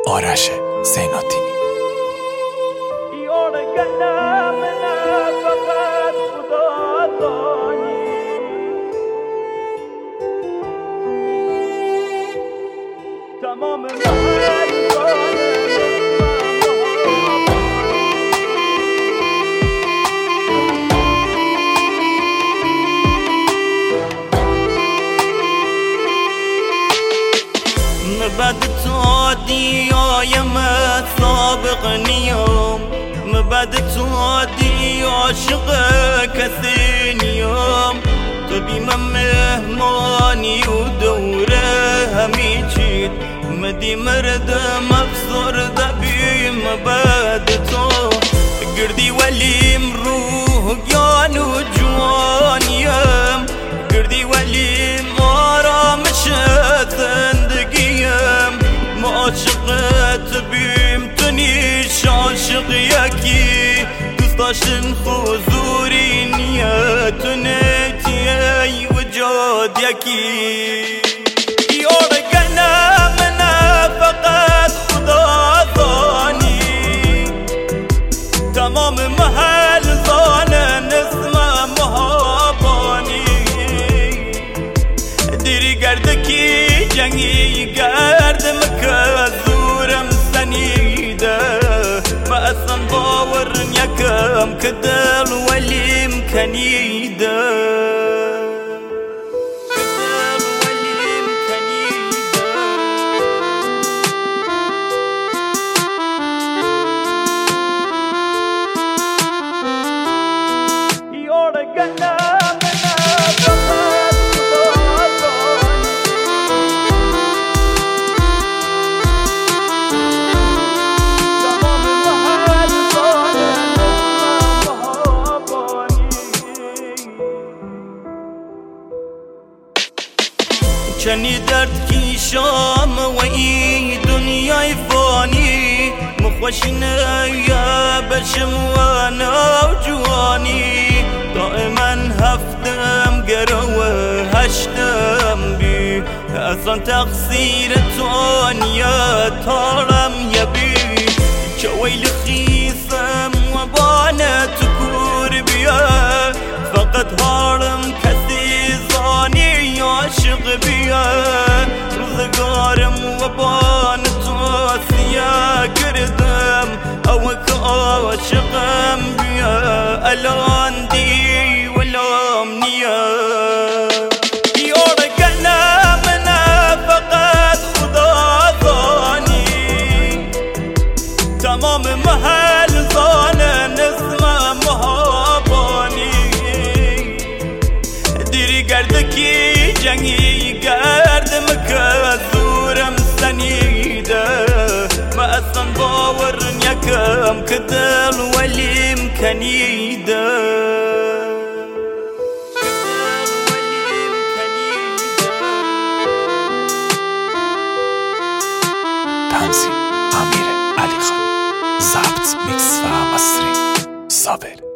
آرش زینالدینی. بعد تودي يا سابقني يوم بعد تودي عشقك ثاني يوم تبي مهماني ودوره هميجيد مدي مرد مفسر دبي بعد تو قردي ولي مروح يانو جوان يم قردي ولي مارا مشت عاشقت بيمتنيش عاشق ياكي تستاشن خزوري نيات نتي وجود ياكي يورقنا منا فقط خدا ظاني تمام محل ظانا نسمع مهاباني ديري قردكي جنگي قرد مكذورم سنيدة ما أصلا باور يكام كدل ولي مكنيدة چنی درد کی شام و ای دنیای فانی مخوشینه یا بشم و نوجوانی دائما هفتم گروه هشتم بی اصلا تقصیر توانیا تارم یبی که ویل خیسم و بانه تکور بیا فقط هارم کسی زانی عاشق بیا روزگارم و بان تو سیا کردم او که عاشقم بیا الان دی ولام نیا یورگنا منا فقط خدا ظانی تمام محل ظانه نسمع مهابانی دیری گردکی جنگی گرد مكذورم سنيدة ما أصلا باور يكام كدل ولي مكنيدة تنظیم امیر علی خانی، ضبط میکس و مسترینگ صابر.